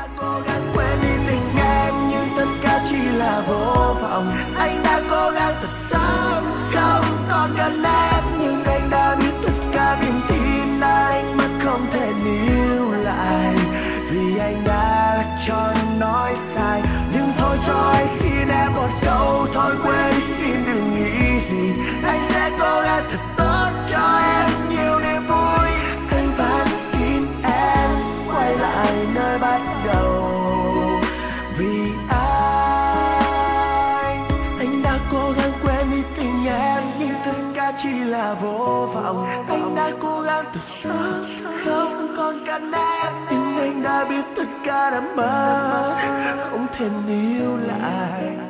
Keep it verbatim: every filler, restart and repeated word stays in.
cố gắng quên đi tình em nhưng tất cả chỉ là vô vọng. Anh đã cố gắng thật sớm không còn gần em, nhưng anh đã biết tất cả niềm tin anh mất không thể níu lại, vì anh đã cho em nói sai. Nhưng thôi cho anh xin em một câu thôi quên đi, xin đừng nghĩ gì. Anh sẽ cố gắng thật tốt cho em nhiều niềm vui. Anh vẫn xin em quay lại nơi bắt đầu, vì anh anh đã cố gắng quên đi tình em nhưng tất cả chỉ là vô vọng. Anh đã cố gắng từ sớm không còn cần em, nhưng anh đã biết tất cả đã mất không thể níu lại.